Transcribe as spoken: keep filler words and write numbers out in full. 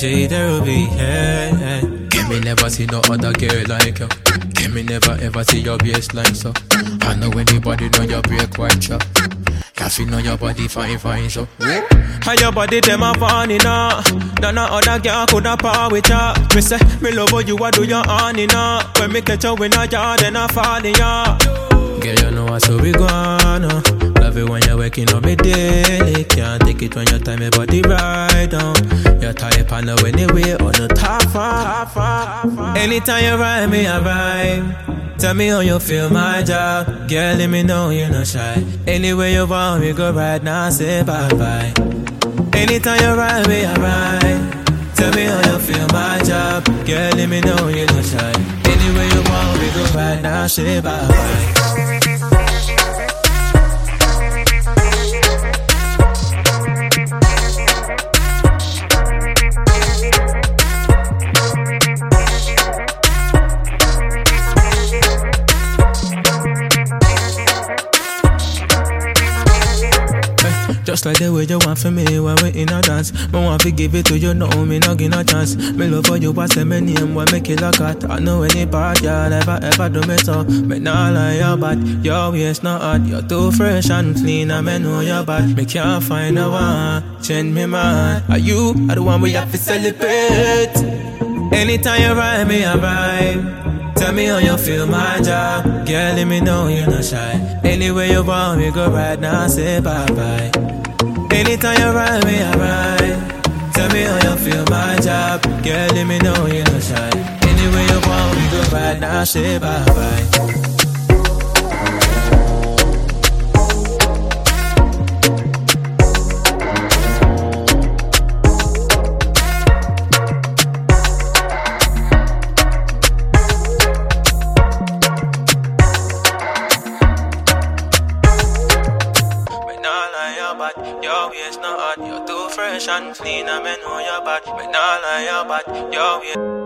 J there will be here. Can me never see no other girl like you. Can me never ever see your baseline so. I know anybody know your break quite sure. Can't feel know your body fine fine so. How your body them a funny now. None no other girl coulda par with ya. Me say me love how you a do your honey now. When me catch you in a yard then I fall in ya. Girl, you know what's so we gonna. Love it when you're waking up me daily. Can't take it when your time your body right down. You're tired on the anyway on the top far. Anytime you ride me, I vibe. Tell me how you feel my job. Girl, let me know you're not shy. Anywhere you want, we go right now, say bye-bye. Anytime you ride me, I ride. Tell me how you feel my job. Girl, let me know you're not shy. Anywhere you want, we go right now, say bye-bye. Just like the way you want for me when we in a dance. Me want to give it to you, no, me not give no chance. Me love for you, what's my name, what make it look at. I know any part, y'all ever, ever do me so. Me not like your bad, your waist not hot. You're too fresh and clean, and me know you're bad. Me can't find no one, change me man. Are you, are the one we have to celebrate. Anytime you ride me, I vibe. Tell me how you feel my job. Girl, let me know you're not shy. Anywhere you want, we go right now, say bye-bye. Anytime you ride me, I ride. Tell me how you feel my job. Girl, let me know you're not shy. Anywhere you want, we go right now, say bye-bye. Your waist not hot, you're too fresh and clean, I know you're bad. But not like you're bad, your waist.